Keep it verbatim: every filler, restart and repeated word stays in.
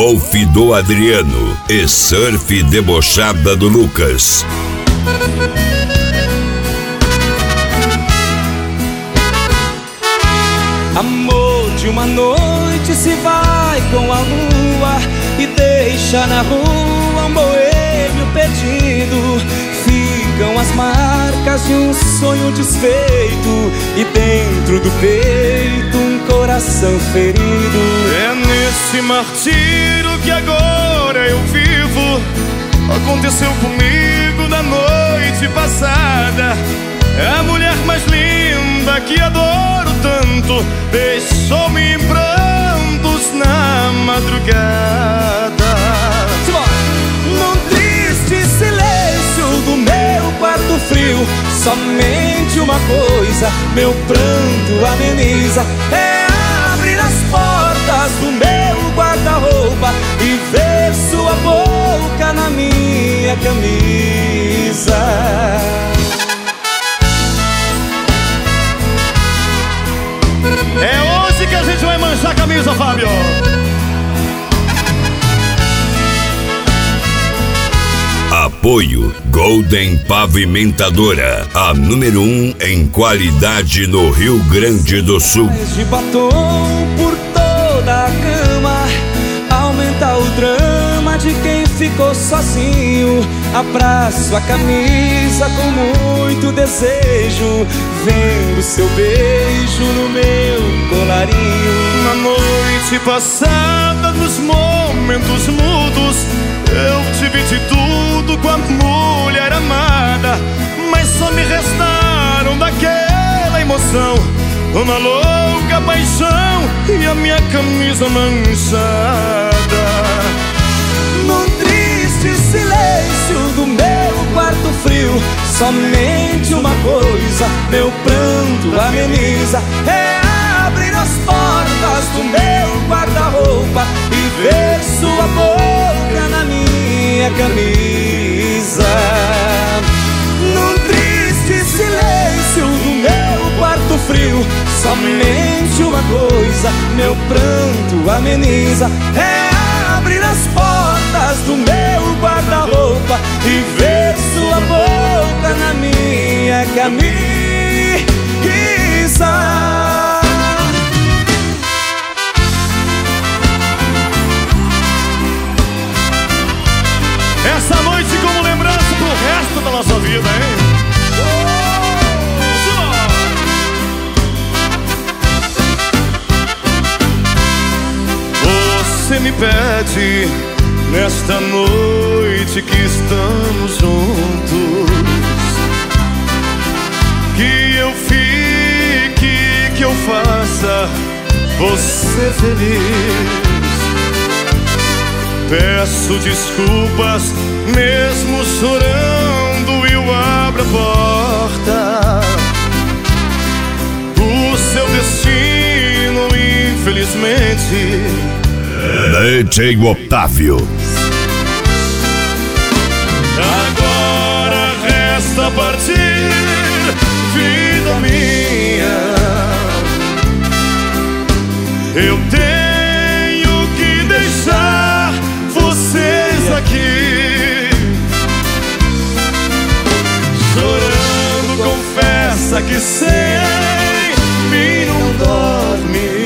Golf do Adriano e Surf Debochada do Lucas. Amor de uma noite se vai com a lua e deixa na rua um boêmio perdido. Ficam as marcas de um sonho desfeito e dentro do peito um coração ferido. É nesse martírio que agora eu vivo. Aconteceu comigo na noite passada. É a mulher mais linda que adoro tanto deixou-me em prantos na madrugada. Num triste silêncio do meu quarto frio, somente uma coisa meu pranto ameniza: é abrir as portas do meu guarda-roupa e ver sua boca na minha camisa. É hoje que a gente vai manchar a camisa, Fábio. Apoio Golden Pavimentadora, a número um em qualidade no Rio Grande do Sul. De batom por toda a cama, aumenta o drama de quem ficou sozinho. Abraço a camisa com muito desejo, vendo seu beijo no meu colarinho. Na noite passada, nos momentos mudos, eu tive de tudo com a mulher amada, mas só me restaram daquela emoção uma louca paixão e a minha camisa manchada. Num triste silêncio do meu quarto frio, somente uma coisa meu pranto ameniza: é abrir as portas do meu guarda-roupa e ver sua boca na minha camisa. Num triste silêncio do meu quarto frio, somente uma coisa meu pranto ameniza: é abrir as portas do meu guarda-roupa e ver sua boca na minha camisa. Essa noite como lembrança pro resto da nossa vida, hein? Você me pede nesta noite que estamos juntos, que eu fique, que eu faça você feliz. Peço desculpas mesmo chorando e eu abro a porta. O seu destino, infelizmente, D J Otávio. agora resta partir, vida minha. Eu tenho que deixar vocês aqui. Chorando, confessa que sem mim não dorme.